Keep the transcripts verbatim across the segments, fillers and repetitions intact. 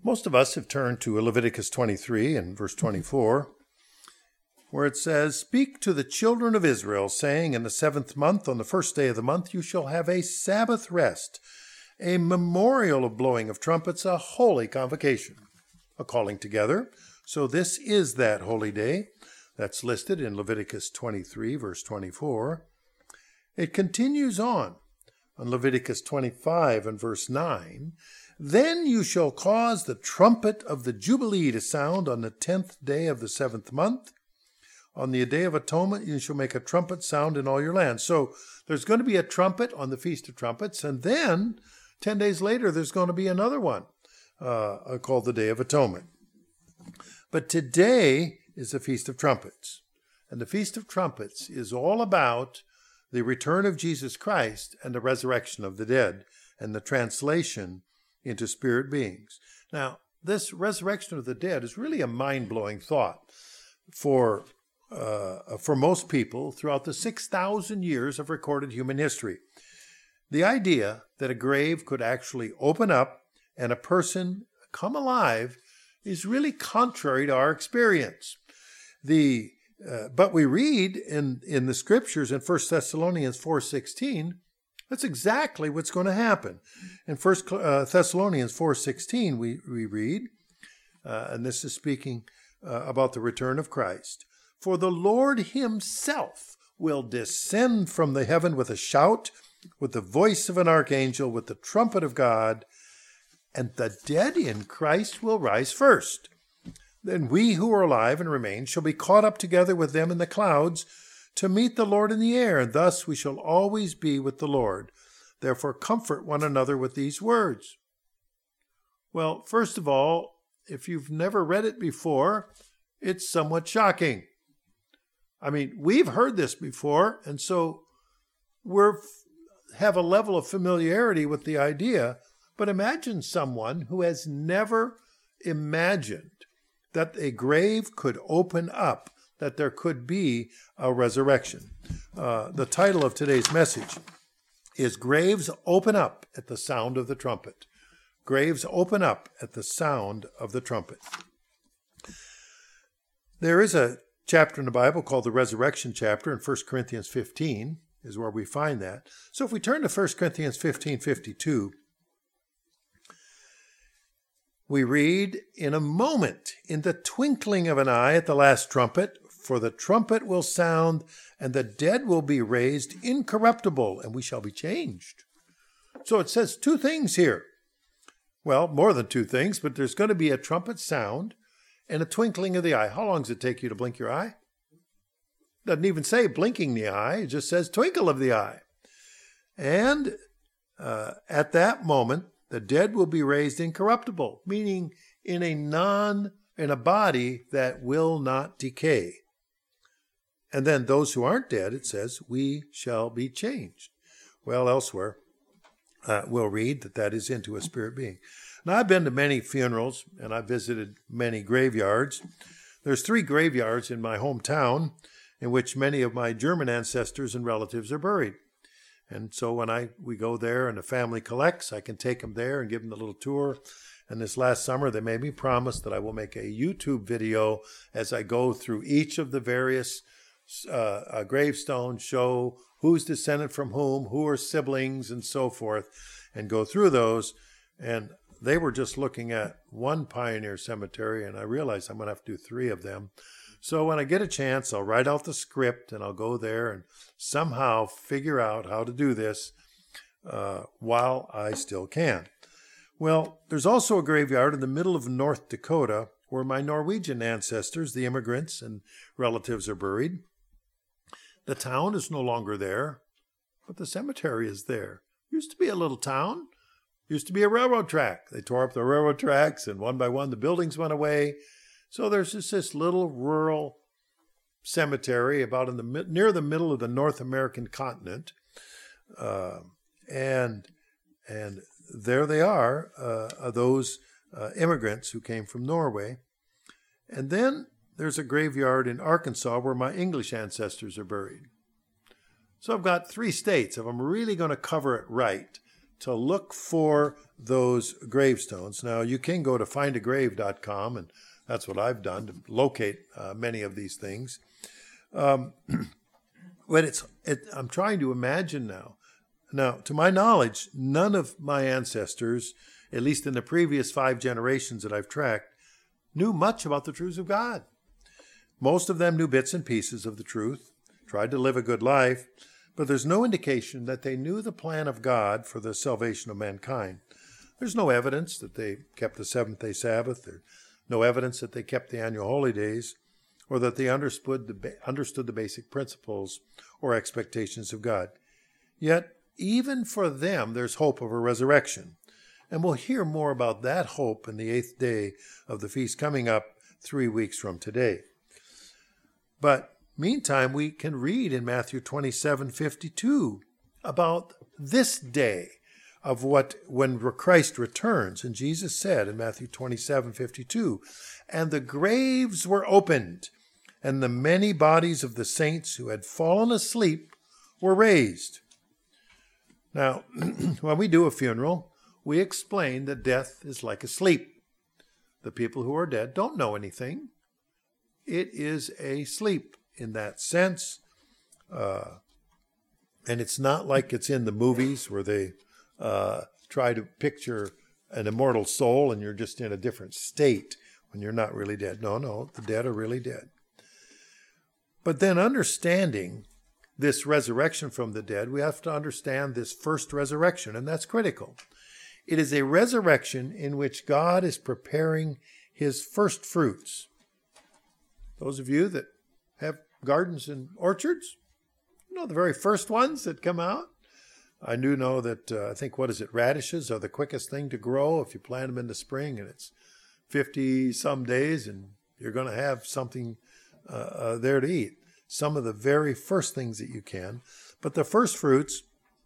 Most of us have turned to Leviticus twenty-three and verse twenty-four, where it says, "Speak to the children of Israel, saying, in the seventh month, on the first day of the month, you shall have a Sabbath rest, a memorial of blowing of trumpets, a holy convocation, a calling together. So this is that holy day." That's listed in Leviticus twenty-three, verse twenty-four. It continues on, on Leviticus twenty-five and verse nine. "Then you shall cause the trumpet of the Jubilee to sound on the tenth day of the seventh month. On the Day of Atonement, you shall make a trumpet sound in all your land." So there's going to be a trumpet on the Feast of Trumpets, and then ten days later, there's going to be another one uh, called the Day of Atonement. But today is the Feast of Trumpets, and the Feast of Trumpets is all about the return of Jesus Christ and the resurrection of the dead and the translation into spirit beings. Now, this resurrection of the dead is really a mind-blowing thought for uh, for most people throughout the six thousand years of recorded human history. The idea that a grave could actually open up and a person come alive is really contrary to our experience. The uh, but we read in, in the scriptures in First Thessalonians four sixteen, that's exactly what's going to happen. In First Thessalonians four sixteen, we, we read, uh, and this is speaking uh, about the return of Christ, "For the Lord himself will descend from the heaven with a shout, with the voice of an archangel, with the trumpet of God, and the dead in Christ will rise first. Then we who are alive and remain shall be caught up together with them in the clouds to meet the Lord in the air, and thus we shall always be with the Lord. Therefore comfort one another with these words." Well, first of all, if you've never read it before, it's somewhat shocking. I mean, we've heard this before, and so we're have a level of familiarity with the idea. But imagine someone who has never imagined that a grave could open up, that there could be a resurrection. Uh, the title of today's message is "Graves Open Up at the Sound of the Trumpet." Graves open up at the sound of the trumpet. There is a chapter in the Bible called the resurrection chapter in First Corinthians fifteen, is where we find that. So if we turn to First Corinthians fifteen fifty-two, we read, "In a moment, in the twinkling of an eye at the last trumpet, for the trumpet will sound, and the dead will be raised incorruptible, and we shall be changed." So it says two things here. Well, more than two things, but there's going to be a trumpet sound and a twinkling of the eye. How long does it take you to blink your eye? Doesn't even say blinking the eye. It just says twinkle of the eye. And uh, at that moment, the dead will be raised incorruptible, meaning in a non, in a body that will not decay. And then those who aren't dead, it says, we shall be changed. Well, elsewhere, uh, we'll read that that is into a spirit being. Now, I've been to many funerals, and I've visited many graveyards. There's three graveyards in my hometown in which many of my German ancestors and relatives are buried. And so when I we go there and the family collects, I can take them there and give them a little tour. And this last summer, they made me promise that I will make a YouTube video as I go through each of the various uh, uh, gravestones, show who's descended from whom, who are siblings, and so forth, and go through those. And they were just looking at one pioneer cemetery, and I realized I'm going to have to do three of them. So when I get a chance, I'll write out the script, and I'll go there and somehow figure out how to do this uh, while I still can. Well, there's also a graveyard in the middle of North Dakota where my Norwegian ancestors, the immigrants and relatives, are buried. The town is no longer there, but the cemetery is there. Used to be a little town. Used to be a railroad track. They tore up the railroad tracks, and one by one the buildings went away. So there's just this little rural cemetery about in the near the middle of the North American continent, uh, and and there they are, uh, those uh, immigrants who came from Norway. And then there's a graveyard in Arkansas where my English ancestors are buried. So I've got three states. If I'm really going to cover it right, to look for those gravestones. Now, you can go to find a grave dot com, and that's what I've done to locate uh, many of these things. Um, but it's, it, I'm trying to imagine now. Now, to my knowledge, none of my ancestors, at least in the previous five generations that I've tracked, knew much about the truths of God. Most of them knew bits and pieces of the truth, tried to live a good life, but there's no indication that they knew the plan of God for the salvation of mankind. There's no evidence that they kept the seventh-day Sabbath. There's no evidence that they kept the annual holy days, or that they understood the, understood the basic principles or expectations of God. Yet, even for them, there's hope of a resurrection. And we'll hear more about that hope in the eighth day of the feast coming up three weeks from today. But meantime, we can read in Matthew twenty-seven fifty-two about this day of what, when Christ returns. And Jesus said in Matthew twenty-seven fifty-two, "And the graves were opened, and the many bodies of the saints who had fallen asleep were raised." Now, when we do a funeral, we explain that death is like a sleep. The people who are dead don't know anything. It is a sleep in that sense. Uh, and it's not like it's in the movies where they uh, try to picture an immortal soul and you're just in a different state when you're not really dead. No, no, the dead are really dead. But then understanding this resurrection from the dead, we have to understand this first resurrection, and that's critical. It is a resurrection in which God is preparing his first fruits. Those of you that have gardens and orchards, you know the very first ones that come out. I do know that, uh, I think, what is it, radishes are the quickest thing to grow if you plant them in the spring, and it's fifty some days, and you're going to have something uh, uh, there to eat. Some of the very first things that you can. But the first fruits,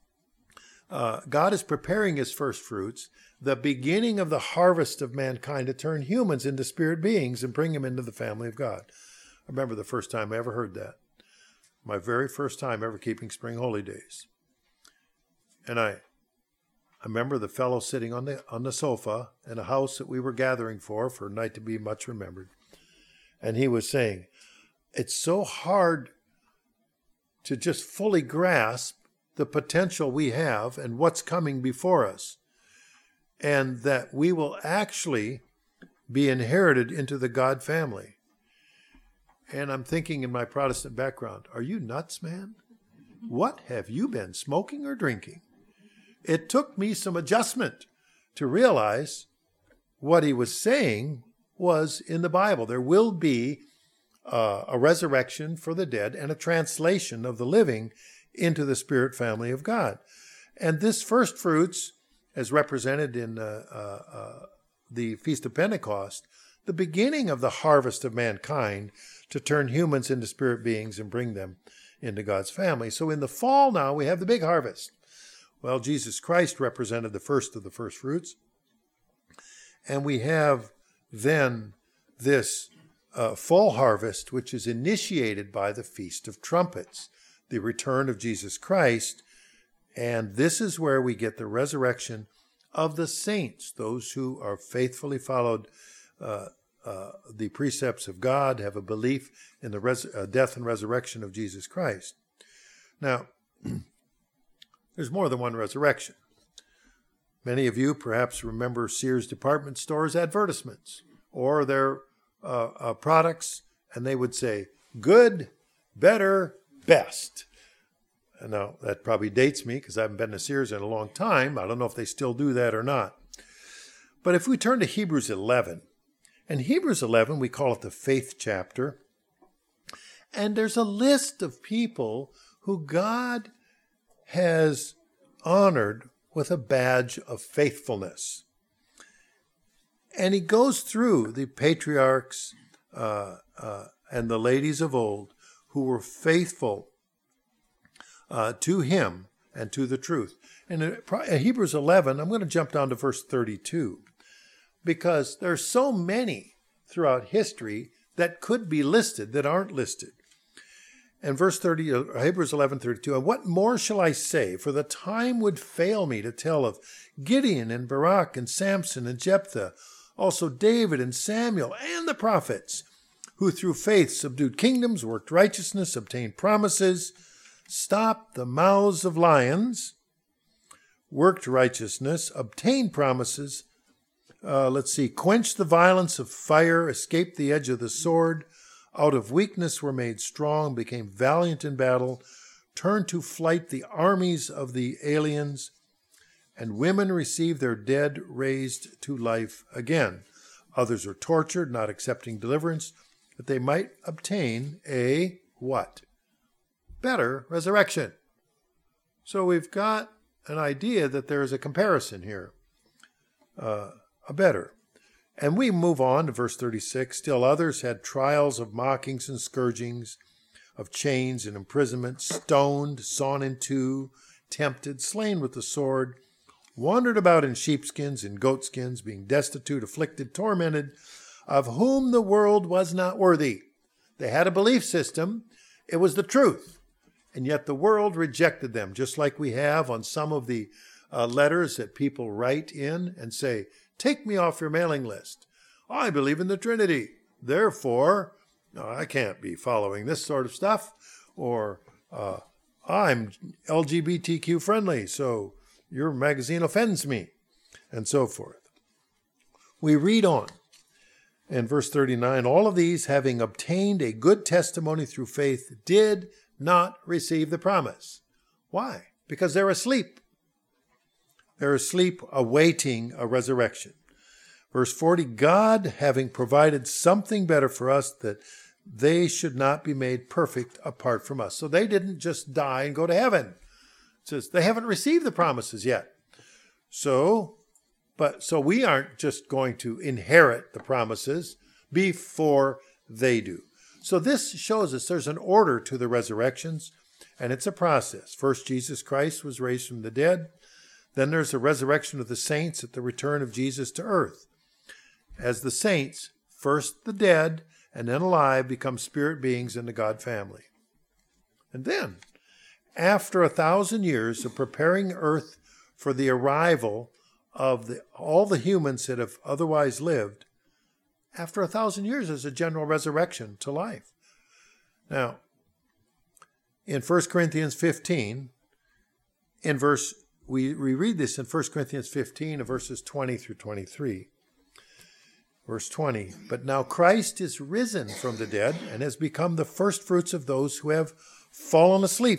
uh, God is preparing his first fruits, the beginning of the harvest of mankind to turn humans into spirit beings and bring them into the family of God. I remember the first time I ever heard that. My very first time ever keeping spring holy days. And I, I remember the fellow sitting on the on the sofa in a house that we were gathering for, for a night to be much remembered. And he was saying, it's so hard to just fully grasp the potential we have and what's coming before us, and that we will actually be inherited into the God family. And I'm thinking in my Protestant background, are you nuts, man? What have you been smoking or drinking? It took me some adjustment to realize what he was saying was in the Bible. There will be uh, a resurrection for the dead and a translation of the living into the spirit family of God. And this first fruits, as represented in uh, uh, uh, the Feast of Pentecost, the beginning of the harvest of mankind to turn humans into spirit beings and bring them into God's family. So in the fall now, we have the big harvest. Well, Jesus Christ represented the first of the first fruits. And we have then this uh, fall harvest, which is initiated by the Feast of Trumpets, the return of Jesus Christ. And this is where we get the resurrection of the saints, those who are faithfully followed uh, uh, the precepts of God, have a belief in the res- uh, death and resurrection of Jesus Christ. Now, there's more than one resurrection. Many of you perhaps remember Sears department stores advertisements or their uh, uh, products, and they would say, good, better, best. And now, that probably dates me because I haven't been to Sears in a long time. I don't know if they still do that or not. But if we turn to Hebrews eleven, and Hebrews eleven, we call it the faith chapter, and there's a list of people who God has honored with a badge of faithfulness. And he goes through the patriarchs uh, uh, and the ladies of old who were faithful uh, to him and to the truth. And in Hebrews eleven, I'm going to jump down to verse thirty-two, because there's so many throughout history that could be listed that aren't listed. And verse thirty, Hebrews eleven thirty-two, and what more shall I say? For the time would fail me to tell of Gideon and Barak and Samson and Jephthah, also David and Samuel and the prophets, who through faith subdued kingdoms, worked righteousness, obtained promises, stopped the mouths of lions, worked righteousness, obtained promises, uh, let's see, quenched the violence of fire, escaped the edge of the sword, out of weakness were made strong, became valiant in battle, turned to flight the armies of the aliens, and women received their dead raised to life again. Others are tortured, not accepting deliverance, that they might obtain a what? Better resurrection. So we've got an idea that there is a comparison here, uh, a better. And we move on to verse thirty-six. Still others had trials of mockings and scourgings, of chains and imprisonment, stoned, sawn in two, tempted, slain with the sword, wandered about in sheepskins and goatskins, being destitute, afflicted, tormented, of whom the world was not worthy. They had a belief system. It was the truth. And yet the world rejected them, just like we have on some of the uh, letters that people write in and say, take me off your mailing list. I believe in the Trinity. Therefore, no, I can't be following this sort of stuff. Or uh, I'm L G B T Q friendly, so your magazine offends me, and so forth. We read on in verse thirty-nine, all of these, having obtained a good testimony through faith, did not receive the promise. Why? Because they're asleep. They're asleep awaiting a resurrection. Verse forty, God having provided something better for us, that they should not be made perfect apart from us. So they didn't just die and go to heaven. It says they haven't received the promises yet. So, but so we aren't just going to inherit the promises before they do. So this shows us there's an order to the resurrections, and it's a process. First, Jesus Christ was raised from the dead. Then there's the resurrection of the saints at the return of Jesus to earth. As the saints, first the dead and then alive, become spirit beings in the God family. And then, after a thousand years of preparing earth for the arrival of the, all the humans that have otherwise lived, after a thousand years is a general resurrection to life. Now, in First Corinthians fifteen, in verse We, we read this in First Corinthians fifteen, verses twenty through twenty-three. Verse twenty, but now Christ is risen from the dead and has become the first fruits of those who have fallen asleep.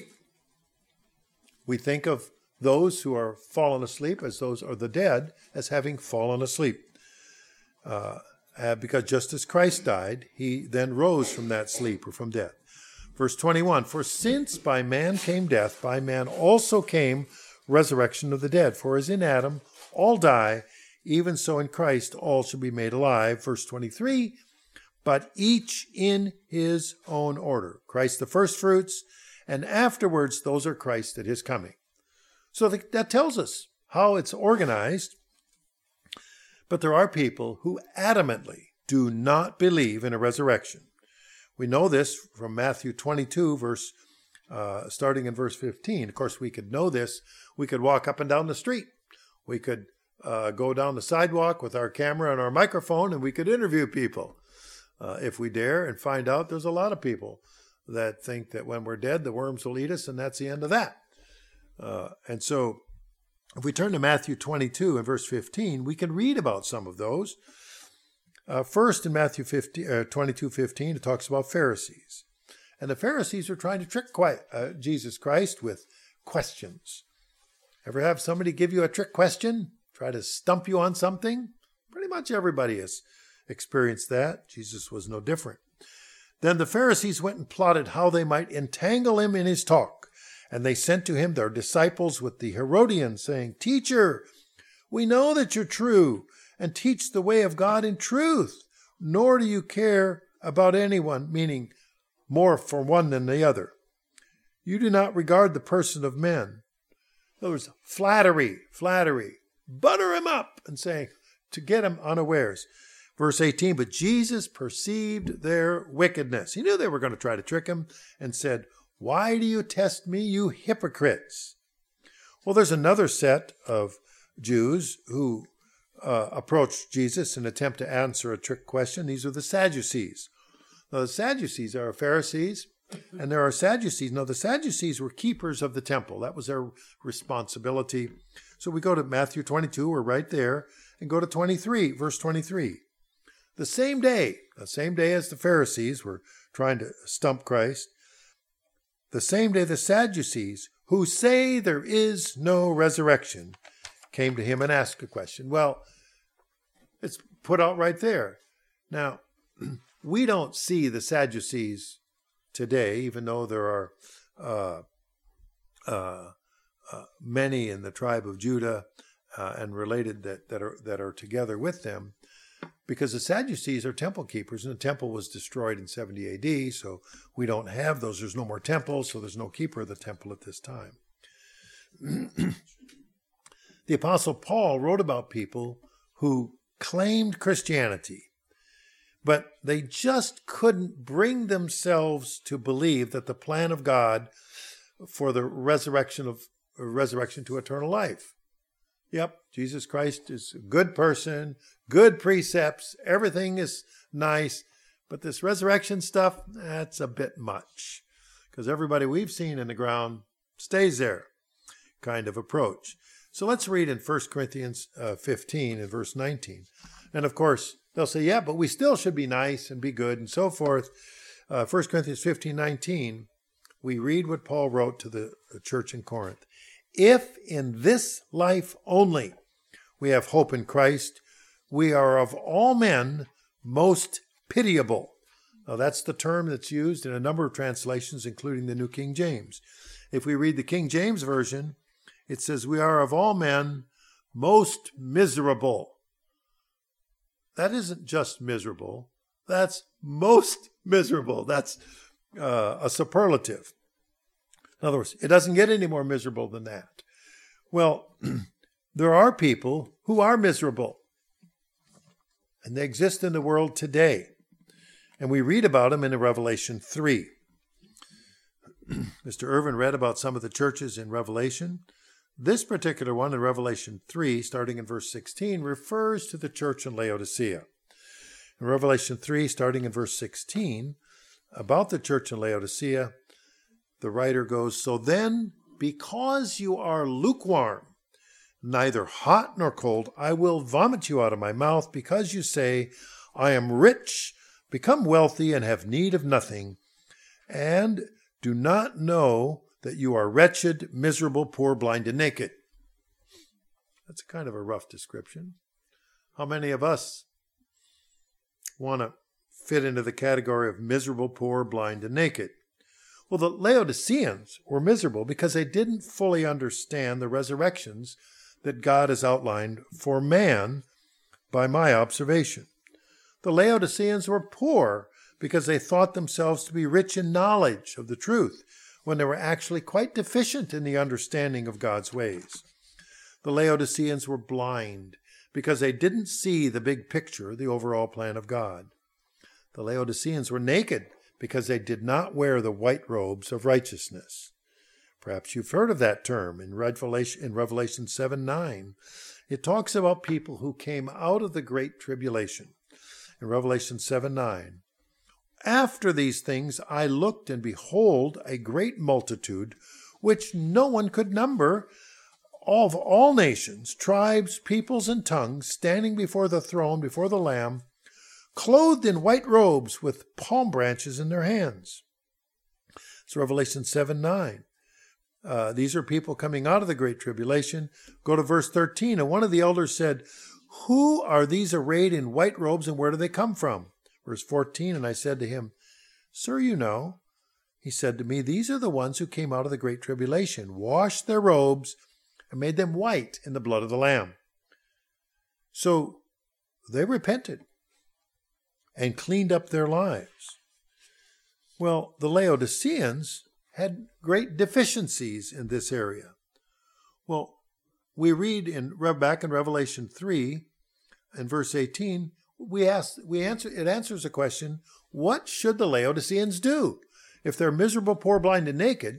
We think of those who are fallen asleep as those are the dead as having fallen asleep. Uh, uh, because just as Christ died, he then rose from that sleep or from death. Verse twenty-one, for since by man came death, by man also came resurrection of the dead. For as in Adam all die, even so in Christ all shall be made alive. Verse twenty-three, but each in his own order. Christ the first fruits, and afterwards those are Christ at his coming. So that tells us how it's organized. But there are people who adamantly do not believe in a resurrection. We know this from Matthew twenty-two, verse Uh, starting in verse fifteen. Of course, we could know this. We could walk up and down the street. We could uh, go down the sidewalk with our camera and our microphone, and we could interview people uh, if we dare, and find out there's a lot of people that think that when we're dead, the worms will eat us, and that's the end of that. Uh, and so if we turn to Matthew twenty-two and verse fifteen, we can read about some of those. Uh, first, in Matthew twenty-two fifteen, it talks about Pharisees. And the Pharisees were trying to trick uh, Jesus Christ with questions. Ever have somebody give you a trick question? Try to stump you on something? Pretty much everybody has experienced that. Jesus was no different. Then the Pharisees went and plotted how they might entangle him in his talk. And they sent to him their disciples with the Herodians, saying, Teacher, we know that you're true and teach the way of God in truth, nor do you care about anyone, meaning more for one than the other. You do not regard the person of men. In other words, flattery, flattery. Butter him up and saying, to get him unawares. Verse eighteen, but Jesus perceived their wickedness. He knew they were going to try to trick him and said, why do you test me, you hypocrites? Well, there's another set of Jews who uh, approached Jesus in an attempt to answer a trick question. These are the Sadducees. Now, the Sadducees are Pharisees, and there are Sadducees. Now, the Sadducees were keepers of the temple. That was their responsibility. So we go to Matthew twenty-two, we're right there, and go to twenty-three, verse twenty-three. The same day, the same day as the Pharisees were trying to stump Christ, the same day the Sadducees, who say there is no resurrection, came to him and asked a question. Well, it's put out right there. Now, we don't see the Sadducees today, even though there are uh, uh, uh, many in the tribe of Judah uh, and related that, that are that are together with them, because the Sadducees are temple keepers, and the temple was destroyed in seventy A D, so we don't have those. There's no more temples, so there's no keeper of the temple at this time. The Apostle Paul wrote about people who claimed Christianity, but they just couldn't bring themselves to believe that the plan of God for the resurrection of resurrection to eternal life. Yep, Jesus Christ is a good person, good precepts, everything is nice, but this resurrection stuff, that's a bit much, because everybody we've seen in the ground stays there kind of approach. So let's read in First Corinthians uh, fifteen and verse nineteen. And of course, they'll say, yeah, but we still should be nice and be good and so forth. Uh, First Corinthians fifteen nineteen, we read what Paul wrote to the church in Corinth. If in this life only we have hope in Christ, we are of all men most pitiable. Now that's the term that's used in a number of translations, including the New King James. If we read the King James Version, it says, we are of all men most miserable. That isn't just miserable. That's most miserable. That's uh, a superlative. In other words, it doesn't get any more miserable than that. Well, there are people who are miserable, and they exist in the world today. And we read about them in Revelation three. Mister Irvin read about some of the churches in Revelation. This particular one in Revelation three, starting in verse sixteen, refers to the church in Laodicea. In Revelation three, starting in verse sixteen, about the church in Laodicea, the writer goes, so then, because you are lukewarm, neither hot nor cold, I will vomit you out of my mouth, because you say, I am rich, become wealthy, and have need of nothing, and do not know that you are wretched, miserable, poor, blind, and naked. That's kind of a rough description. How many of us want to fit into the category of miserable, poor, blind, and naked? Well, the Laodiceans were miserable because they didn't fully understand the resurrections that God has outlined for man by my observation. The Laodiceans were poor because they thought themselves to be rich in knowledge of the truth, when they were actually quite deficient in the understanding of God's ways. The Laodiceans were blind because they didn't see the big picture, the overall plan of God. The Laodiceans were naked because they did not wear the white robes of righteousness. Perhaps you've heard of that term in Revelation, in Revelation seven nine. It talks about people who came out of the great tribulation. In Revelation seven nine, after these things I looked, and behold, a great multitude, which no one could number, of all nations, tribes, peoples, and tongues, standing before the throne, before the Lamb, clothed in white robes with palm branches in their hands. It's Revelation seven nine. Uh, these are people coming out of the great tribulation. Go to verse thirteen. And one of the elders said, who are these arrayed in white robes, and where do they come from? Verse fourteen, and I said to him, sir, you know. He said to me, these are the ones who came out of the great tribulation, washed their robes, and made them white in the blood of the Lamb. So they repented and cleaned up their lives. Well, the Laodiceans had great deficiencies in this area. Well, we read in back in Revelation three, in verse eighteen, we ask, we answer, it answers the question, what should the Laodiceans do? If they're miserable, poor, blind, and naked,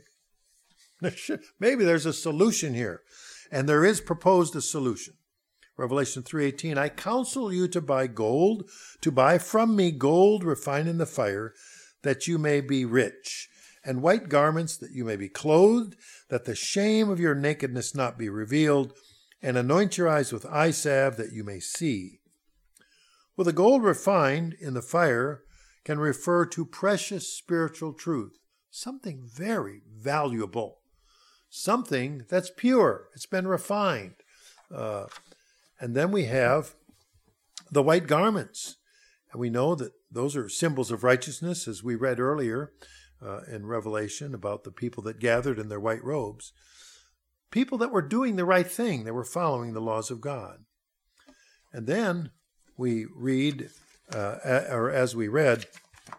maybe there's a solution here. And there is proposed a solution. Revelation three eighteen, I counsel you to buy gold, to buy from me gold refined in the fire, that you may be rich, and white garments, that you may be clothed, that the shame of your nakedness not be revealed, and anoint your eyes with eye salve, that you may see. Well, the gold refined in the fire can refer to precious spiritual truth, something very valuable, something that's pure, it's been refined. Uh, and then we have the white garments. And we know that those are symbols of righteousness, as we read earlier uh, in Revelation about the people that gathered in their white robes. People that were doing the right thing, they were following the laws of God. And then we read, uh, or as we read,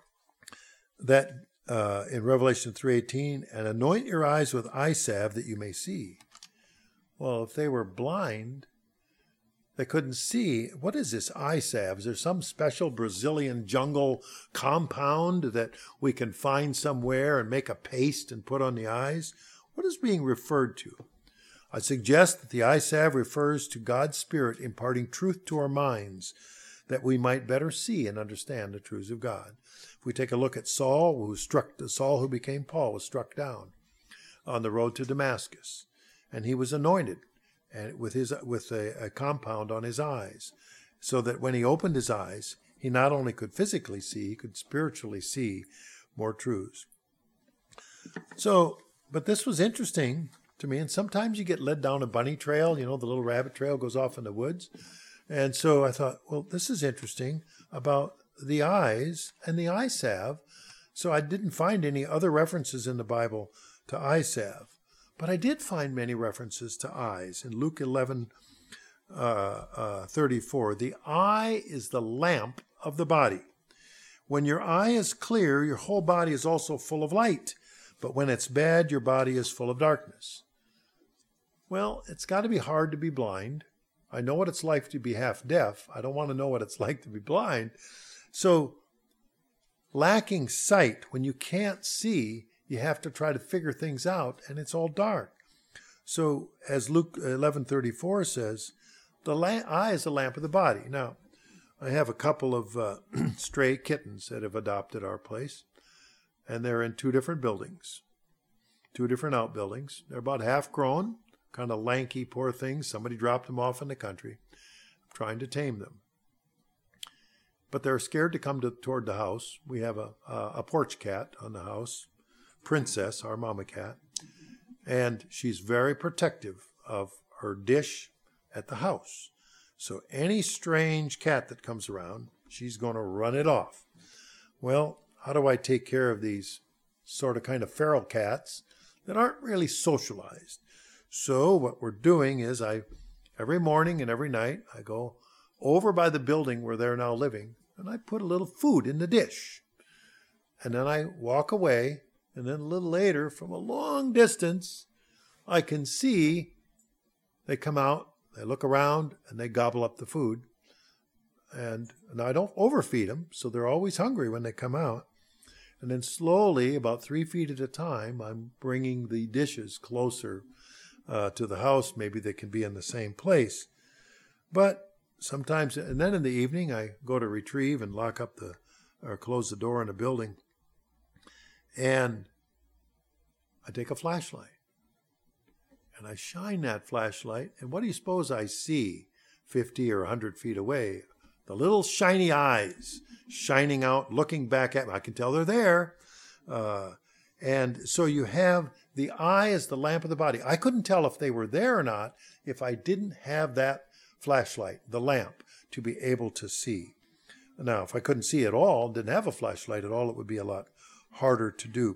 that uh, in Revelation three eighteen, and anoint your eyes with eye salve that you may see. Well, if they were blind, they couldn't see. What is this eye salve? Is there some special Brazilian jungle compound that we can find somewhere and make a paste and put on the eyes? What is being referred to? I suggest that the eye salve refers to God's Spirit imparting truth to our minds, that we might better see and understand the truths of God. If we take a look at Saul, who struck Saul, who became Paul, was struck down on the road to Damascus, and he was anointed and with his with a, a compound on his eyes, so that when he opened his eyes, he not only could physically see, he could spiritually see more truths. So, but this was interesting to me, and sometimes you get led down a bunny trail, you know, the little rabbit trail goes off in the woods. And so I thought, well, this is interesting about the eyes and the eye salve. So I didn't find any other references in the Bible to eye salve. But I did find many references to eyes. In Luke eleven uh, uh, thirty-four, the eye is the lamp of the body. When your eye is clear, your whole body is also full of light. But when it's bad, your body is full of darkness. Well, it's got to be hard to be blind. I know what it's like to be half deaf. I don't want to know what it's like to be blind. So lacking sight, when you can't see, you have to try to figure things out, and it's all dark. So as Luke eleven thirty-four says, the eye is the lamp of the body. Now, I have a couple of uh, stray kittens that have adopted our place, and they're in two different buildings, two different outbuildings. They're about half grown, kind of lanky, poor things. Somebody dropped them off in the country. I'm trying to tame them. But they're scared to come to, toward the house. We have a, a, a porch cat on the house, Princess, our mama cat, and she's very protective of her dish at the house. So any strange cat that comes around, she's going to run it off. Well, how do I take care of these sort of kind of feral cats that aren't really socialized? So what we're doing is I, every morning and every night, I go over by the building where they're now living, and I put a little food in the dish. And then I walk away, and then a little later, from a long distance, I can see they come out, they look around, and they gobble up the food. And, and I don't overfeed them, so they're always hungry when they come out. And then slowly, about three feet at a time, I'm bringing the dishes closer uh, to the house. Maybe they can be in the same place. But sometimes, and then in the evening, I go to retrieve and lock up the, or close the door in the building. And I take a flashlight. And I shine that flashlight. And what do you suppose I see fifty or one hundred feet away? The little shiny eyes shining out, looking back at me. I can tell they're there. Uh, and so you have the eye as the lamp of the body. I couldn't tell if they were there or not if I didn't have that flashlight, the lamp, to be able to see. Now, if I couldn't see at all, didn't have a flashlight at all, it would be a lot harder to do.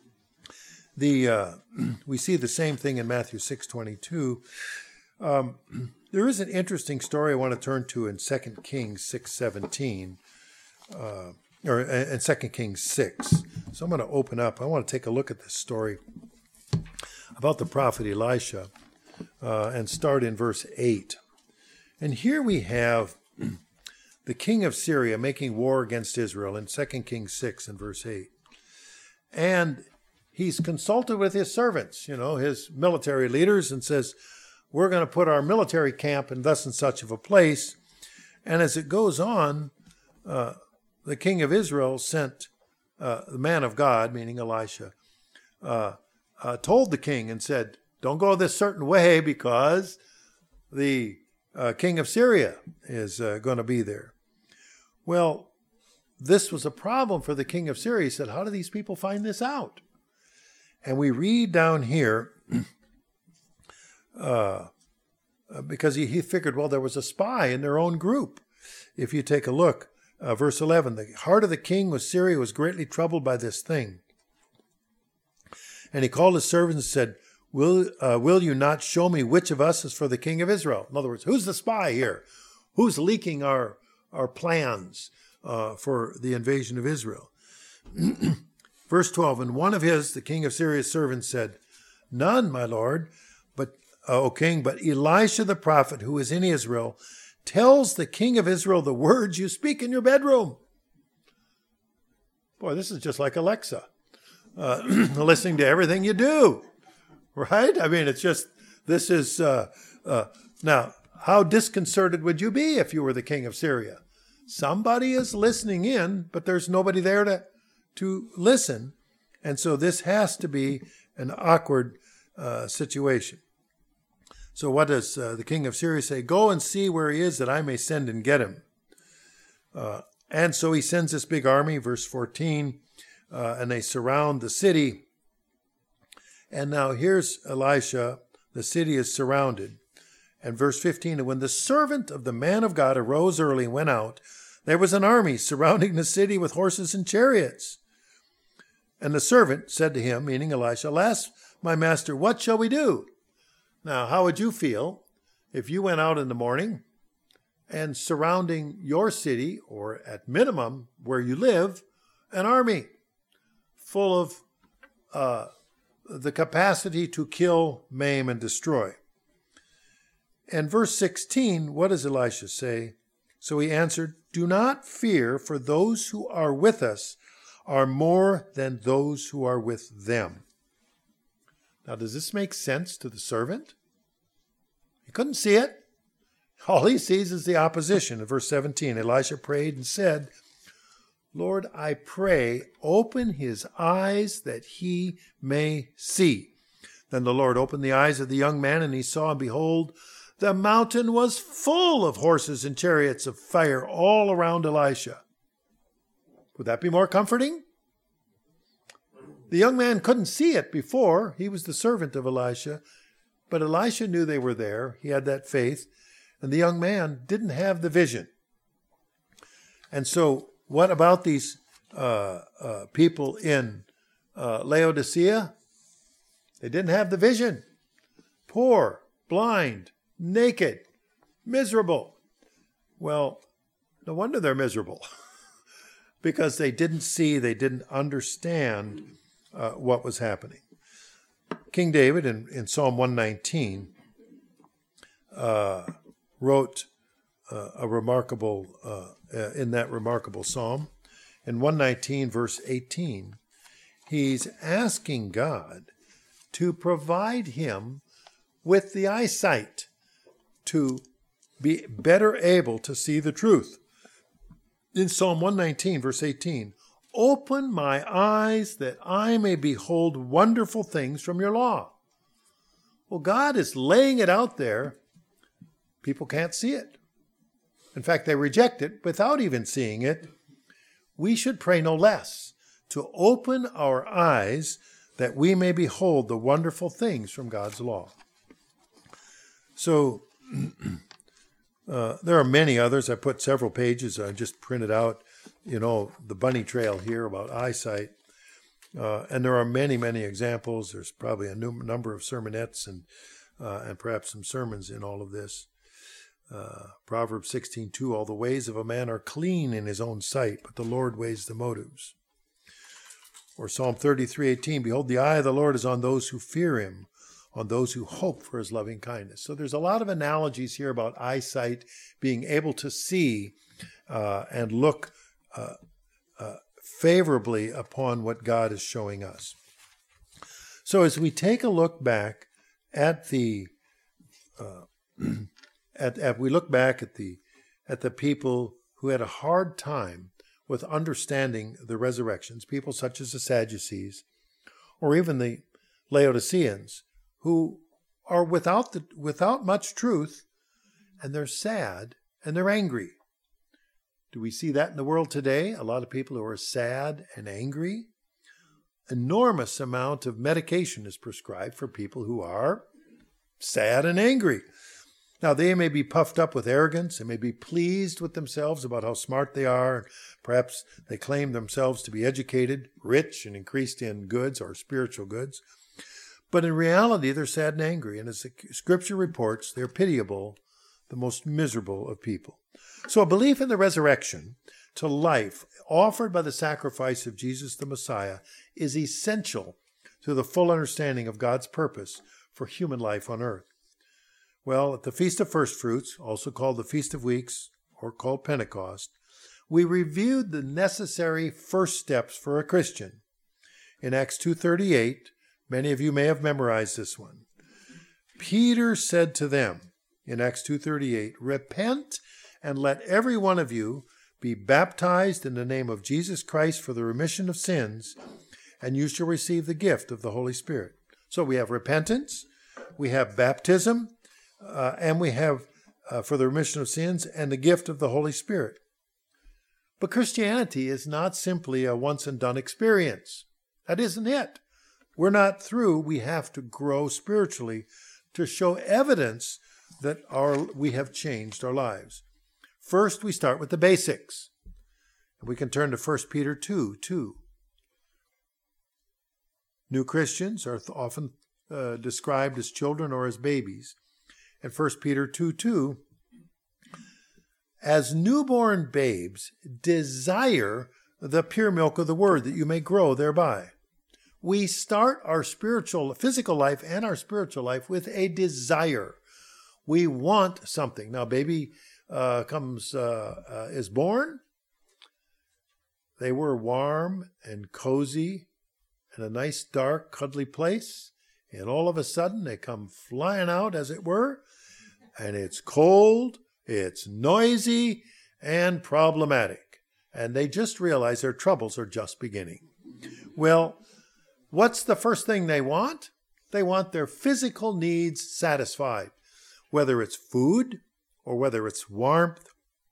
The uh, we see the same thing in Matthew six twenty-two. Um, there is an interesting story I want to turn to in Second Kings six seventeen, uh, or in Second Kings six. So I'm going to open up. I want to take a look at this story about the prophet Elisha uh, and start in verse eight. And here we have the king of Syria making war against Israel in Second Kings six and verse eight. And he's consulted with his servants, you know, his military leaders, and says, we're going to put our military camp in thus and such of a place. And as it goes on, uh, the king of Israel sent uh, the man of God, meaning Elisha, uh, uh, told the king and said, don't go this certain way because the uh, king of Syria is uh, going to be there. Well, this was a problem for the king of Syria. He said, how do these people find this out? And we read down here, uh, because he, he figured, well, there was a spy in their own group. If you take a look, uh, verse eleven, the heart of the king of Syria was greatly troubled by this thing. And he called his servants and said, will, uh, will you not show me which of us is for the king of Israel? In other words, who's the spy here? Who's leaking our, our plans uh, for the invasion of Israel? Verse twelve, and one of his, the king of Syria's servants, said, none, my lord, but, uh, O king, but Elisha the prophet, who is in Israel, tells the king of Israel the words you speak in your bedroom. Boy, this is just like Alexa, uh, listening to everything you do, right? I mean, it's just, this is, uh, uh, now, how disconcerted would you be if you were the king of Syria? Somebody is listening in, but there's nobody there to to listen. And so this has to be an awkward uh, situation. So what does uh, the king of Syria say? Go and see where he is that I may send and get him. Uh, and so he sends this big army, verse fourteen, uh, and they surround the city. And now here's Elisha. The city is surrounded. And verse fifteen, and when the servant of the man of God arose early and went out, there was an army surrounding the city with horses and chariots. And the servant said to him, meaning Elisha, alas, my master, what shall we do? Now, how would you feel if you went out in the morning and surrounding your city, or at minimum where you live, an army full of uh, the capacity to kill, maim, and destroy? And verse sixteen, what does Elisha say? So he answered, do not fear, for those who are with us are more than those who are with them. Now, does this make sense to the servant? He couldn't see it. All he sees is the opposition. In verse seventeen, Elisha prayed and said, Lord, I pray, open his eyes that he may see. Then the Lord opened the eyes of the young man, and he saw, and behold, the mountain was full of horses and chariots of fire all around Elisha. Would that be more comforting? The young man couldn't see it before. He was the servant of Elisha. But Elisha knew they were there. He had that faith. And the young man didn't have the vision. And so what about these uh, uh, people in uh, Laodicea? They didn't have the vision. Poor, blind, naked, miserable. Well, no wonder they're miserable. Because they didn't see, they didn't understand uh, what was happening. King David in, in Psalm one nineteen uh, wrote uh, a remarkable, uh, uh, in that remarkable psalm, in one nineteen verse eighteen, he's asking God to provide him with the eyesight to be better able to see the truth. In Psalm one nineteen, verse eighteen, open my eyes that I may behold wonderful things from your law. Well, God is laying it out there. People can't see it. In fact, they reject it without even seeing it. We should pray no less to open our eyes that we may behold the wonderful things from God's law. So, Uh, there are many others. I put several pages. I just printed out, you know, the bunny trail here about eyesight. Uh, and there are many, many examples. There's probably a num- number of sermonettes and uh, and perhaps some sermons in all of this. Uh, Proverbs sixteen two, all the ways of a man are clean in his own sight, but the Lord weighs the motives. Or Psalm thirty-three eighteen, behold, the eye of the Lord is on those who fear him, on those who hope for his loving kindness. So there's a lot of analogies here about eyesight, being able to see uh, and look uh, uh, favorably upon what God is showing us. So as we take a look back at the, uh, at, at we look back at the, at the people who had a hard time with understanding the resurrections, people such as the Sadducees, or even the Laodiceans, who are without the, without much truth, and they're sad and they're angry. Do we see that in the world today? A lot of people who are sad and angry. Enormous amount of medication is prescribed for people who are sad and angry. Now, they may be puffed up with arrogance. They may be pleased with themselves about how smart they are. Perhaps they claim themselves to be educated, rich, and increased in goods or spiritual goods. But in reality, they're sad and angry. And as the Scripture reports, they're pitiable, the most miserable of people. So a belief in the resurrection to life offered by the sacrifice of Jesus the Messiah is essential to the full understanding of God's purpose for human life on earth. Well, at the Feast of First Fruits, also called the Feast of Weeks or called Pentecost, we reviewed the necessary first steps for a Christian. In Acts two thirty-eight, many of you may have memorized this one. Peter said to them in Acts two thirty-eight, "Repent and let every one of you be baptized in the name of Jesus Christ for the remission of sins, and you shall receive the gift of the Holy Spirit." So we have repentance, we have baptism, uh, and we have uh, for the remission of sins and the gift of the Holy Spirit. But Christianity is not simply a once and done experience. That isn't it. We're not through. We have to grow spiritually to show evidence that our we have changed our lives. First, we start with the basics. We can turn to First Peter two two. New Christians are often uh, described as children or as babies. And First Peter two two, as newborn babes, desire the pure milk of the word, that you may grow thereby. We start our spiritual, physical life and our spiritual life with a desire. We want something. Now, baby uh, comes, uh, uh, is born. They were warm and cozy in a nice, dark, cuddly place. And all of a sudden, they come flying out, as it were. And it's cold, it's noisy, and problematic. And they just realize their troubles are just beginning. Well, what's the first thing they want? They want their physical needs satisfied, whether it's food or whether it's warmth.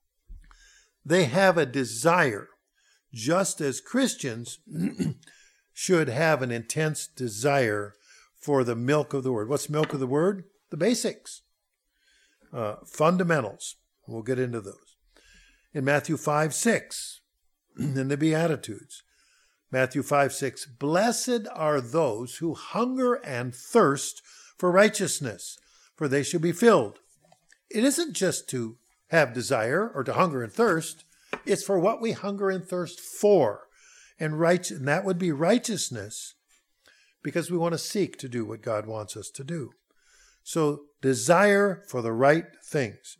They have a desire, just as Christians should have an intense desire for the milk of the word. What's milk of the word? The basics, uh, fundamentals. We'll get into those. In Matthew five six, in the Beatitudes, Matthew five six, "Blessed are those who hunger and thirst for righteousness, for they shall be filled." It isn't just to have desire or to hunger and thirst. It's for what we hunger and thirst for. And, right, and that would be righteousness, because we want to seek to do what God wants us to do. So desire for the right things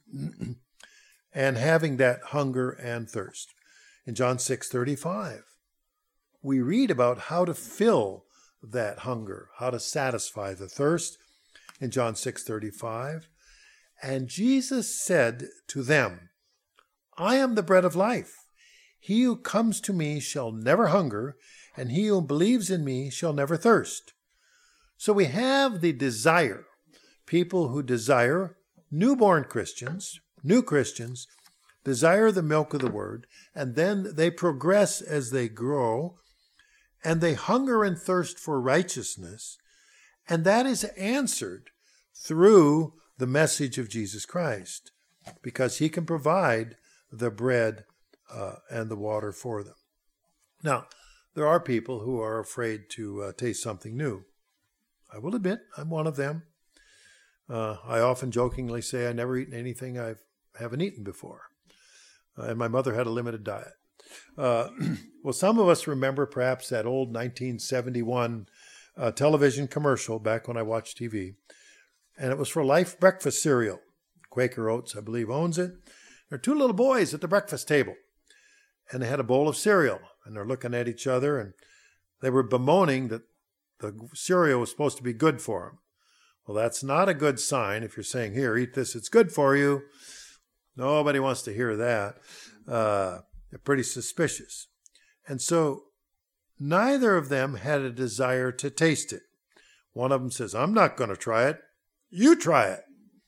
and having that hunger and thirst. In John six thirty-five, we read about how to fill that hunger, how to satisfy the thirst. In John six thirty-five, "And Jesus said to them, I am the bread of life. He who comes to me shall never hunger, and he who believes in me shall never thirst." So we have the desire, people who desire, newborn Christians, new Christians, desire the milk of the word, and then they progress as they grow, and they hunger and thirst for righteousness, and that is answered through the message of Jesus Christ, because he can provide the bread uh, and the water for them. Now, there are people who are afraid to uh, taste something new. I will admit, I'm one of them. Uh, I often jokingly say I never eaten anything I haven't eaten before. Uh, and my mother had a limited diet. Uh, well, some of us remember perhaps that old nineteen seventy-one uh, television commercial back when I watched T V. And it was for Life breakfast cereal. Quaker Oats, I believe, owns it. There are two little boys at the breakfast table, and they had a bowl of cereal, and they're looking at each other, and they were bemoaning that the cereal was supposed to be good for them. Well, that's not a good sign if you're saying, here, eat this, it's good for you. Nobody wants to hear that. Uh, they're pretty suspicious. And so neither of them had a desire to taste it. One of them says, I'm not going to try it. You try it.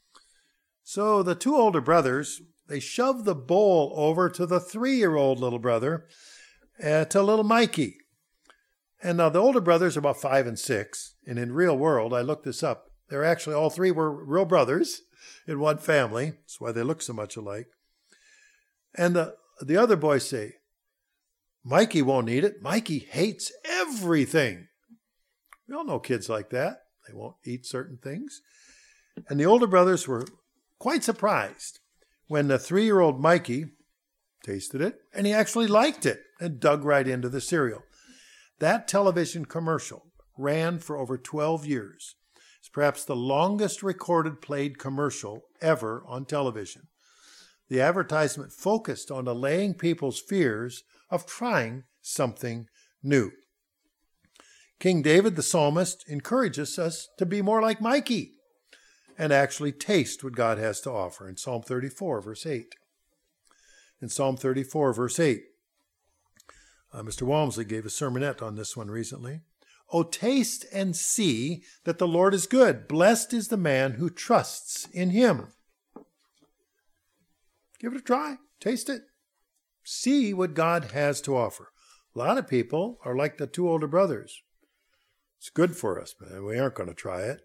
So the two older brothers, they shoved the bowl over to the three-year-old little brother, uh, to little Mikey. And now the older brothers are about five and six. And in real world, I looked this up, they're actually, all three were real brothers in one family. That's why they look so much alike. And the, the other boys say, Mikey won't eat it. Mikey hates everything. We all know kids like that. They won't eat certain things. And the older brothers were quite surprised when the three-year-old Mikey tasted it, and he actually liked it and dug right into the cereal. That television commercial ran for over twelve years. It's perhaps the longest recorded played commercial ever on television. The advertisement focused on allaying people's fears of trying something new. King David, the psalmist, encourages us to be more like Mikey and actually taste what God has to offer in Psalm thirty-four, verse eight. In Psalm thirty-four, verse eight, uh, Mister Walmsley gave a sermonette on this one recently. Oh, taste and see that the Lord is good. Blessed is the man who trusts in him. Give it a try. Taste it. See what God has to offer. A lot of people are like the two older brothers. It's good for us, but we aren't going to try it.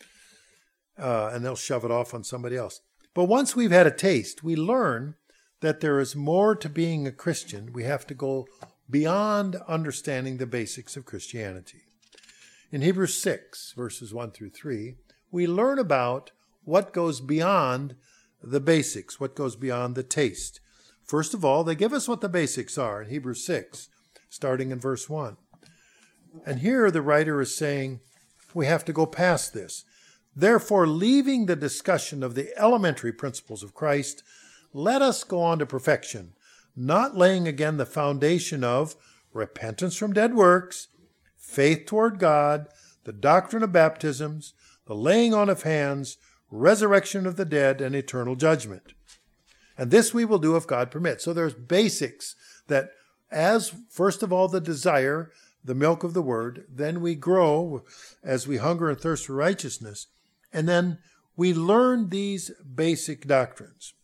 Uh, and they'll shove it off on somebody else. But once we've had a taste, we learn that there is more to being a Christian. We have to go beyond understanding the basics of Christianity. In Hebrews six, verses one through three, we learn about what goes beyond the basics, what goes beyond the taste. First of all, they give us what the basics are in Hebrews six, starting in verse one. And here the writer is saying we have to go past this. Therefore, leaving the discussion of the elementary principles of Christ, let us go on to perfection, not laying again the foundation of repentance from dead works, faith toward God, the doctrine of baptisms, the laying on of hands, resurrection of the dead, and eternal judgment. And this we will do if God permits. So there's basics that as, first of all, the desire, the milk of the word, then we grow as we hunger and thirst for righteousness, and then we learn these basic doctrines.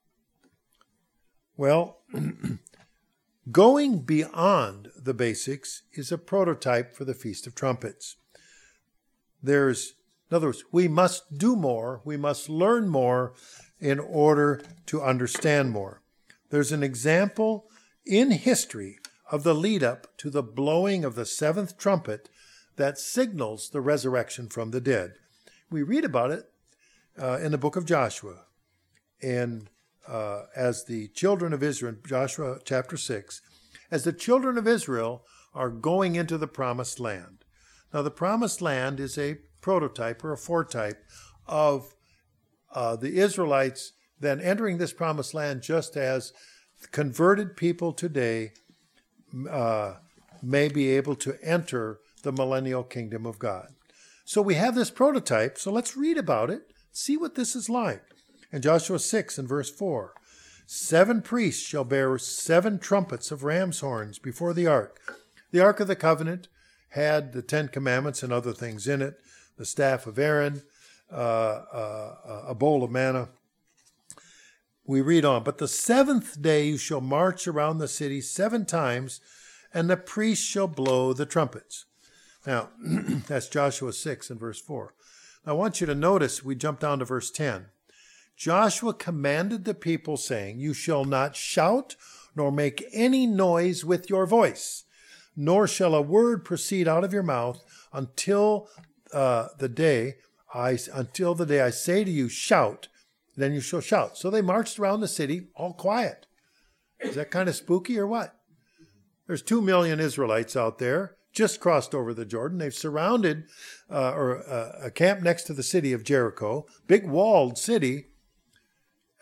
Well, going beyond the basics is a prototype for the Feast of Trumpets. There's, in other words, we must do more, we must learn more in order to understand more. There's an example in history of the lead up to the blowing of the seventh trumpet that signals the resurrection from the dead. We read about it uh, in the book of Joshua. And uh, as the children of Israel, Joshua chapter six, as the children of Israel are going into the promised land. Now, the promised land is a prototype or a foretype of uh, the Israelites then entering this promised land, just as converted people today uh, may be able to enter the millennial kingdom of God. So we have this prototype, so let's read about it, see what this is like. In Joshua six and verse four, seven priests shall bear seven trumpets of ram's horns before the ark. The ark of the covenant had the Ten Commandments and other things in it, the staff of Aaron, uh, uh, a bowl of manna. We read on, but the seventh day you shall march around the city seven times, and the priests shall blow the trumpets. Now, that's Joshua six and verse four. Now, I want you to notice, we jump down to verse ten. Joshua commanded the people, saying, you shall not shout, nor make any noise with your voice, nor shall a word proceed out of your mouth until uh, the day I until the day I say to you, shout, then you shall shout. So they marched around the city, all quiet. Is that kind of spooky or what? There's two million Israelites out there, just crossed over the Jordan. They've surrounded uh, or uh, a camp next to the city of Jericho, big walled city.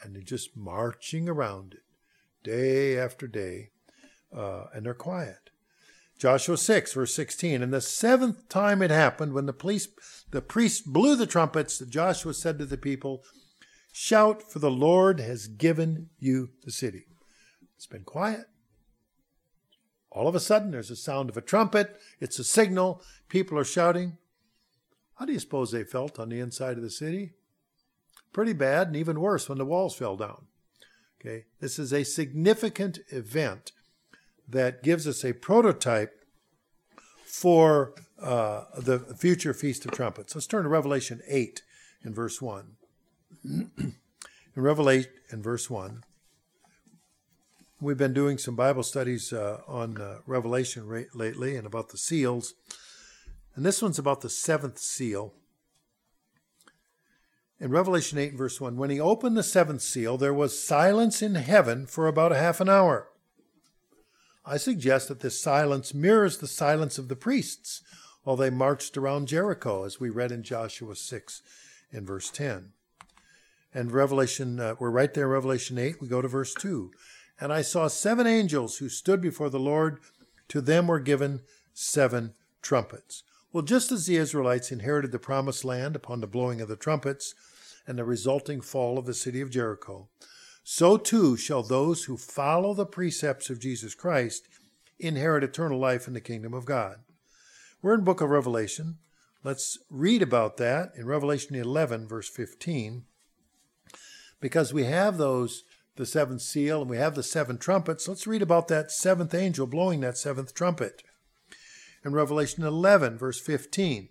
And they're just marching around it day after day, uh, and they're quiet. Joshua six, verse sixteen, and the seventh time it happened, when the, police, the priest blew the trumpets, that Joshua said to the people, shout, for the Lord has given you the city. It's been quiet. All of a sudden, there's a sound of a trumpet. It's a signal. People are shouting. How do you suppose they felt on the inside of the city? Pretty bad, and even worse when the walls fell down. Okay, this is a significant event that gives us a prototype for uh, the future Feast of Trumpets. Let's turn to Revelation eight in verse one. In Revelation, in verse one, we've been doing some Bible studies uh, on uh, Revelation ra- lately and about the seals. And this one's about the seventh seal. In Revelation eight, verse one, when he opened the seventh seal, there was silence in heaven for about a half an hour. I suggest that this silence mirrors the silence of the priests while they marched around Jericho, as we read in Joshua six in verse ten. And Revelation, uh, we're right there in Revelation eight, we go to verse two. And I saw seven angels who stood before the Lord. To them were given seven trumpets. Well, just as the Israelites inherited the promised land upon the blowing of the trumpets and the resulting fall of the city of Jericho, so too shall those who follow the precepts of Jesus Christ inherit eternal life in the kingdom of God. We're in the book of Revelation. Let's read about that in Revelation eleven, verse fifteen, because we have those, the seventh seal, and we have the seven trumpets. Let's read about that seventh angel blowing that seventh trumpet. In Revelation eleven, verse fifteen,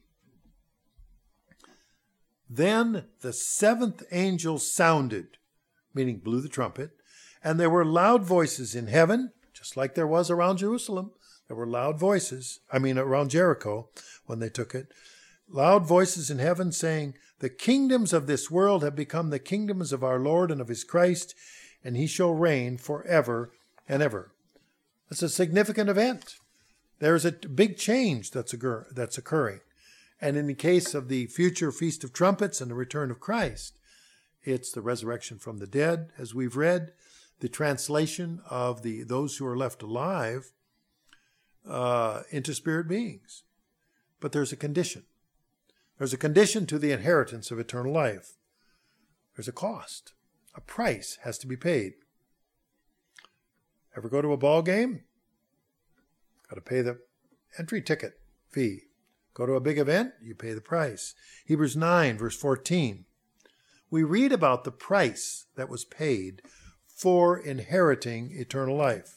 then the seventh angel sounded, meaning blew the trumpet, and there were loud voices in heaven, just like there was around Jerusalem. There were loud voices, I mean around Jericho when they took it. Loud voices in heaven saying, the kingdoms of this world have become the kingdoms of our Lord and of his Christ, and he shall reign forever and ever. That's a significant event. There's a big change that's occur- that's occurring. And in the case of the future Feast of Trumpets and the return of Christ, it's the resurrection from the dead, as we've read, the translation of the those who are left alive uh, into spirit beings. But there's a condition. There's a condition to the inheritance of eternal life. There's a cost. A price has to be paid. Ever go to a ball game? Got to pay the entry ticket fee. Go to a big event, you pay the price. Hebrews nine, verse fourteen. We read about the price that was paid for inheriting eternal life.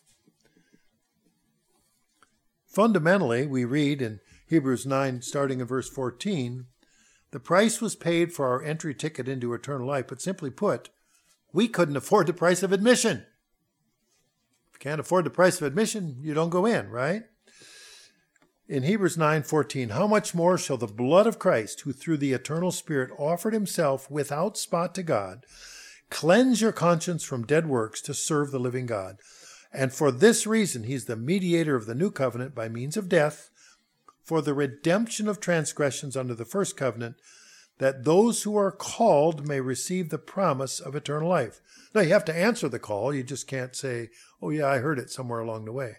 Fundamentally, we read in Hebrews nine, starting in verse fourteen, the price was paid for our entry ticket into eternal life, but simply put, we couldn't afford the price of admission. If you can't afford the price of admission, you don't go in, right? In Hebrews nine fourteen, how much more shall the blood of Christ, who through the eternal Spirit offered himself without spot to God, cleanse your conscience from dead works to serve the living God? And for this reason, he's the mediator of the new covenant by means of death, for the redemption of transgressions under the first covenant, that those who are called may receive the promise of eternal life. Now, you have to answer the call. You just can't say, oh yeah, I heard it somewhere along the way.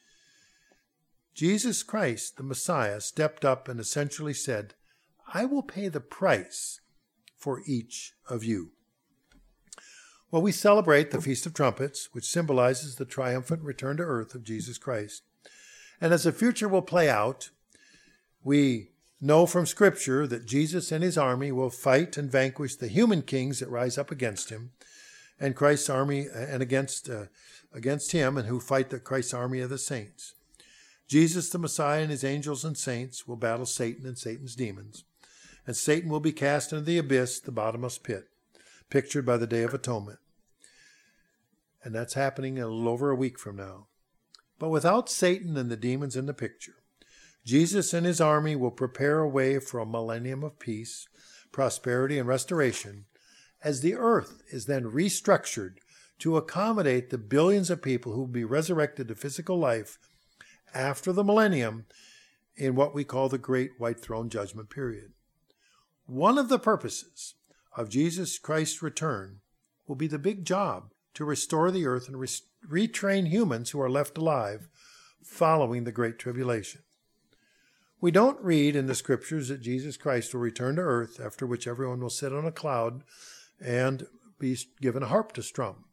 Jesus Christ, the Messiah, stepped up and essentially said, I will pay the price for each of you. Well, we celebrate the Feast of Trumpets, which symbolizes the triumphant return to earth of Jesus Christ. And as the future will play out, we know from Scripture that Jesus and his army will fight and vanquish the human kings that rise up against him, and Christ's army and against uh, against him, and who fight the Christ's army of the saints. Jesus, the Messiah, and his angels and saints will battle Satan and Satan's demons, and Satan will be cast into the abyss, the bottomless pit, pictured by the Day of Atonement. And that's happening a little over a week from now. But without Satan and the demons in the picture, Jesus and his army will prepare a way for a millennium of peace, prosperity, and restoration, as the earth is then restructured to accommodate the billions of people who will be resurrected to physical life after the millennium in what we call the Great White Throne Judgment Period. One of the purposes of Jesus Christ's return will be the big job to restore the earth and re- retrain humans who are left alive following the Great Tribulation. We don't read in the Scriptures that Jesus Christ will return to earth, after which everyone will sit on a cloud and be given a harp to strum.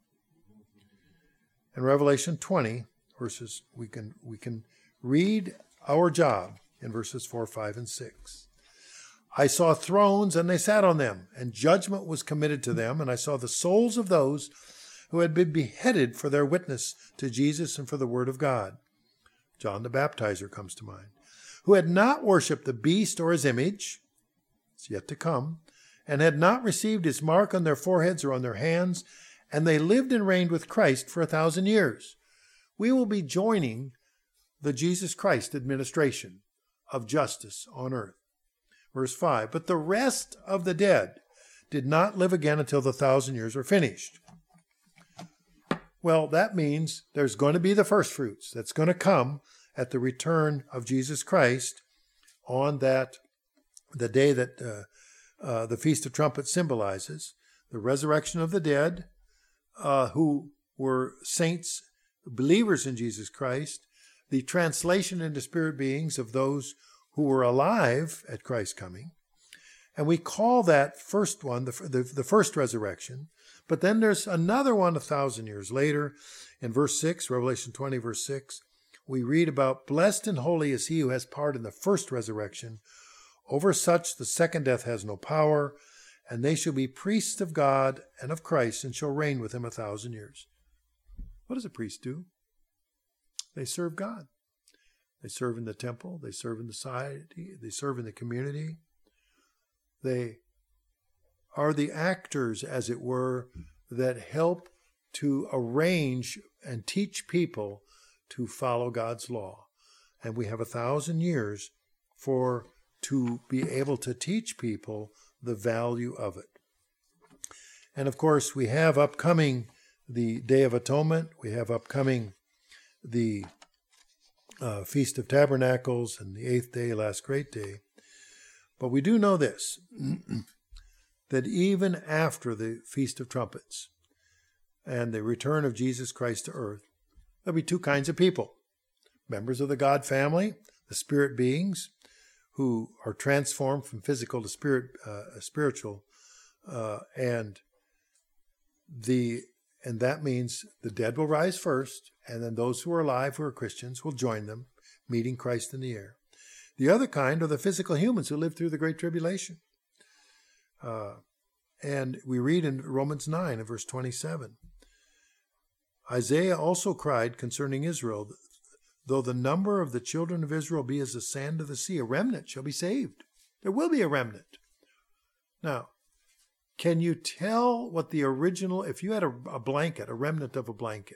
In Revelation twenty, verses, we can we can read our job in verses four, five, and six. I saw thrones, and they sat on them, and judgment was committed to them, and I saw the souls of those who had been beheaded for their witness to Jesus and for the word of God. John the Baptizer comes to mind. Who had not worshipped the beast or his image, it's yet to come, and had not received his mark on their foreheads or on their hands, and they lived and reigned with Christ for a thousand years. We will be joining the Jesus Christ administration of justice on earth. Verse five, but the rest of the dead did not live again until the thousand years were finished. Well, that means there's going to be the first fruits that's going to come at the return of Jesus Christ on that, the day that uh, uh, the Feast of Trumpets symbolizes, the resurrection of the dead, uh, who were saints, believers in Jesus Christ, the translation into spirit beings of those who were alive at Christ's coming. And we call that first one the, the, the first resurrection. But then there's another one a thousand years later. In verse six, Revelation twenty, verse six, we read about, blessed and holy is he who has part in the first resurrection. Over such the second death has no power, and they shall be priests of God and of Christ, and shall reign with him a thousand years. What does a priest do? They serve God. They serve in the temple. They serve in the society. They serve in the community. They are the actors, as it were, that help to arrange and teach people to follow God's law. And we have a thousand years for to be able to teach people the value of it. And of course, we have upcoming the Day of Atonement. We have upcoming the uh, Feast of Tabernacles and the eighth day, last great day. But we do know this, that even after the Feast of Trumpets and the return of Jesus Christ to earth, there'll be two kinds of people. Members of the God family, the spirit beings, who are transformed from physical to spirit, uh, spiritual, uh, and the and that means the dead will rise first, and then those who are alive, who are Christians, will join them, meeting Christ in the air. The other kind are the physical humans who lived through the Great Tribulation. Uh, and we read in Romans nine, in verse twenty-seven, Isaiah also cried concerning Israel, though the number of the children of Israel be as the sand of the sea, a remnant shall be saved. There will be a remnant. Now, can you tell what the original, if you had a, a blanket, a remnant of a blanket,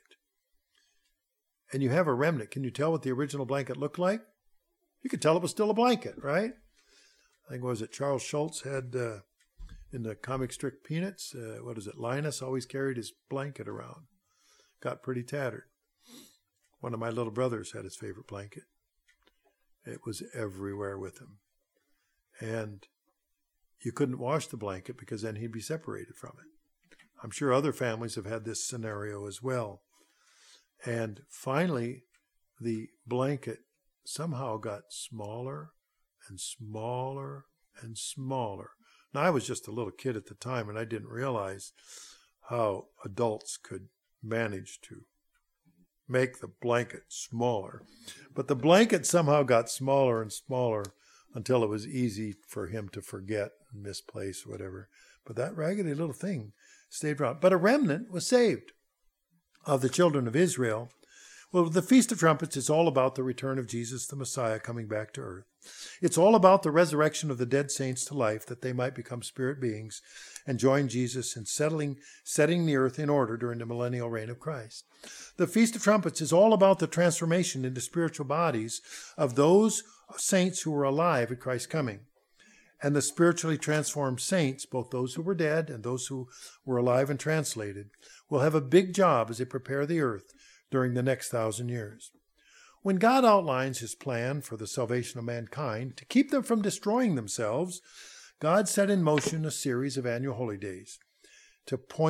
and you have a remnant, can you tell what the original blanket looked like? You could tell it was still a blanket, right? I think, what was it, Charles Schultz had uh, in the comic strip Peanuts, uh, what is it, Linus always carried his blanket around. Got pretty tattered. One of my little brothers had his favorite blanket. It was everywhere with him. And you couldn't wash the blanket because then he'd be separated from it. I'm sure other families have had this scenario as well. And finally, the blanket somehow got smaller and smaller and smaller. Now, I was just a little kid at the time, and I didn't realize how adults could manage to make the blanket smaller. But the blanket somehow got smaller and smaller until it was easy for him to forget and misplace whatever. But that raggedy little thing stayed around. But a remnant was saved of the children of Israel. Well, the Feast of Trumpets is all about the return of Jesus, the Messiah, coming back to earth. It's all about the resurrection of the dead saints to life, that they might become spirit beings and join Jesus in settling, setting the earth in order during the millennial reign of Christ. The Feast of Trumpets is all about the transformation into spiritual bodies of those saints who were alive at Christ's coming. And the spiritually transformed saints, both those who were dead and those who were alive and translated, will have a big job as they prepare the earth during the next thousand years. When God outlines his plan for the salvation of mankind, to keep them from destroying themselves, God set in motion a series of annual holy days to point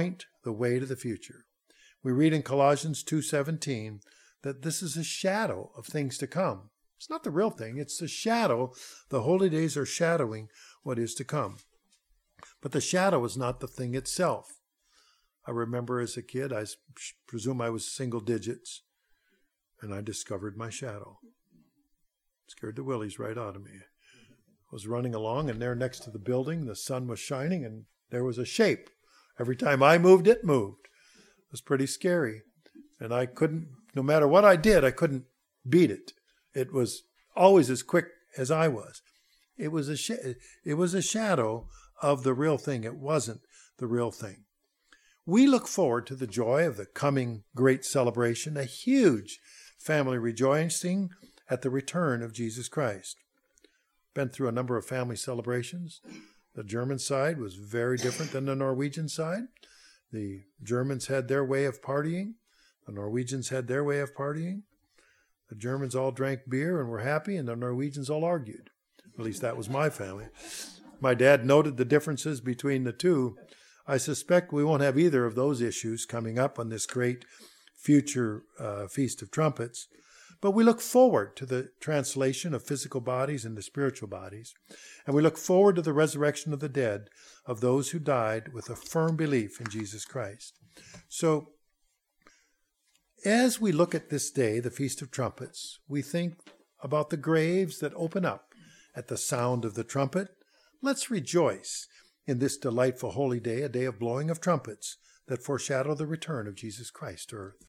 the way to the future. We read in Colossians two seventeen that this is a shadow of things to come. It's not the real thing. It's the shadow. The holy days are shadowing what is to come. But the shadow is not the thing itself. I remember as a kid, I presume I was single digits, and I discovered my shadow. Scared the willies right out of me. I was running along, and there next to the building, the sun was shining, and there was a shape. Every time I moved, it moved. It was pretty scary. And I couldn't, no matter what I did, I couldn't beat it. It was always as quick as I was. It was a sh- it was a shadow of the real thing. It wasn't the real thing. We look forward to the joy of the coming great celebration, a huge family rejoicing at the return of Jesus Christ. Been through a number of family celebrations. The German side was very different than the Norwegian side. The Germans had their way of partying. The Norwegians had their way of partying. The Germans all drank beer and were happy, and the Norwegians all argued. At least that was my family. My dad noted the differences between the two. I suspect we won't have either of those issues coming up on this great future uh, Feast of Trumpets. But we look forward to the translation of physical bodies into spiritual bodies. And we look forward to the resurrection of the dead, of those who died with a firm belief in Jesus Christ. So, as we look at this day, the Feast of Trumpets, we think about the graves that open up at the sound of the trumpet. Let's rejoice in this delightful holy day, a day of blowing of trumpets that foreshadow the return of Jesus Christ to earth.